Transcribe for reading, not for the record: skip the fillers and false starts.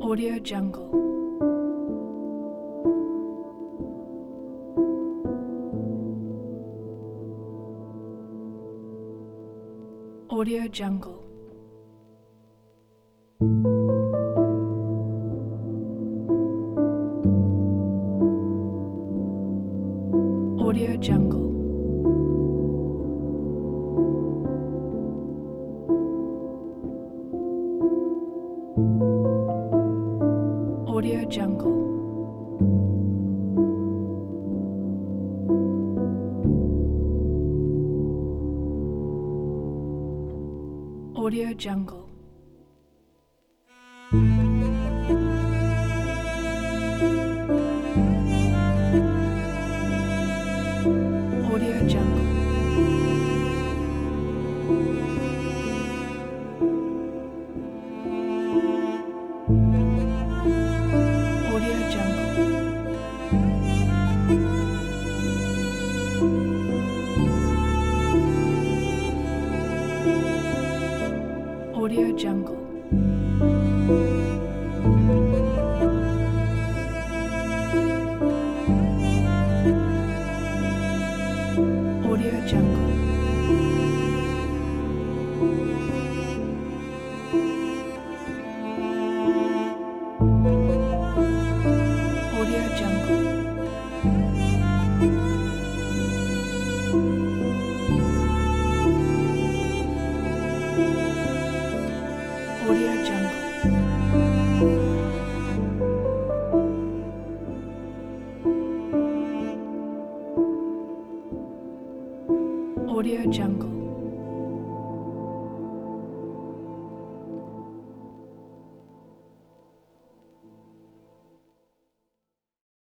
Audio Jungle. Audio Jungle. Audio Jungle. Audio Jungle. Audio Jungle. Audio Jungle. Audio Jungle. Audio Jungle. Audio Jungle. Audio Jungle. Audio Jungle.